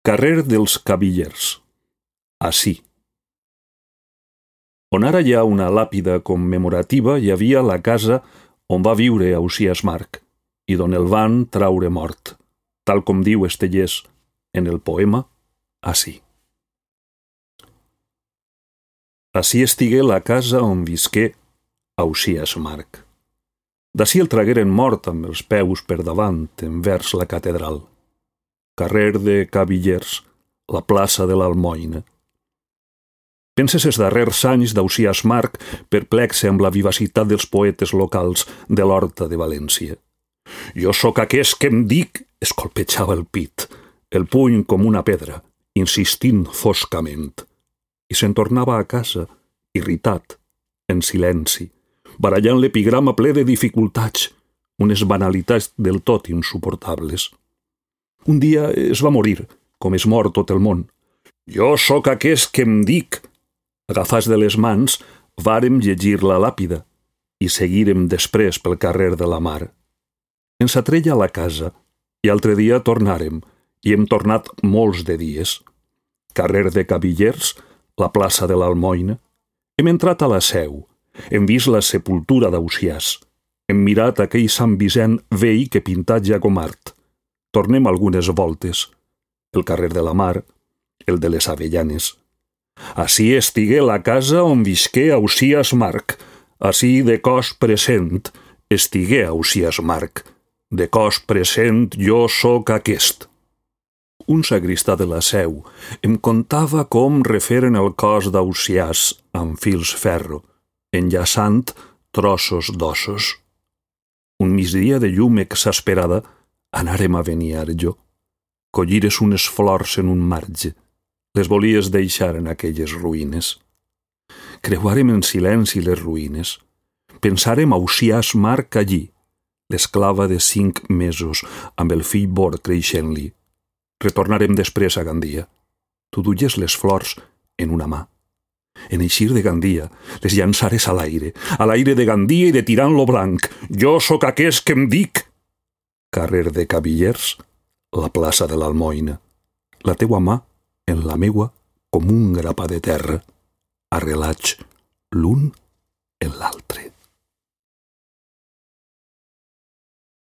Carrer dels Cabillers, ací. On ara hi ha una làpida commemorativa, hi havia la casa on va viure Ausiàs March i d'on el van traure mort, tal com diu Estellés en el poema Ací. Ací estigué la casa on visqué Ausiàs March. D'ací el tragueren mort amb els peus per davant envers la catedral. Carrer de Cabillers, la plaça de l'Almoina. Penses els darrers anys d'Ausiàs March perplexe amb la vivacitat dels poetes locals de l'Horta de València. Jo sóc aquest que em dic, es colpejava el pit, el puny com una pedra, insistint foscament. I se'n tornava a casa, irritat, en silenci, barallant l'epigrama ple de dificultats, unes banalitats del tot insuportables. Un dia es va morir, com es mor tot el món. Jo sóc aquest que em dic. Agafats de les mans, vàrem llegir la làpida i seguírem després pel carrer de la Mar. Ens atreia a la casa i altre dia tornàrem i hem tornat molts de dies. Carrer de Cabillers, la plaça de l'Almoina. Hem entrat a la Seu, hem vist la sepultura d'Ausiàs, hem mirat aquell Sant Vicent vell que pintat Jacomart. Tornem algunes voltes. El carrer de la Mar, el de les Avellanes. Ací estigué la casa on visqué Ausiàs March. Ací de cos present estigué Ausiàs March. De cos present jo sóc aquest. Un sagristà de la Seu em contava com referen el cos d'Ausiàs amb fils ferro, enllaçant trossos d'ossos. Un migdia de llum exasperada anàrem a veniar jo. Collires unes flors en un marge. Les volies deixar en aquelles ruïnes. Creuarem en silenci les ruïnes. Pensarem Ausiàs March allí, l'esclava de 5 mesos, amb el fill bord creixent-li. Retornarem després a Gandia. Tu duies les flors en una mà. En eixir de Gandia, les llançares a l'aire de Gandia i de tirant-lo blanc. Jo sóc aquest que em dic. Carrer de Cabillers, la plaça de l'Almoina. La teua mà en la meua com un grapà de terra, arrelats l'un en l'altre.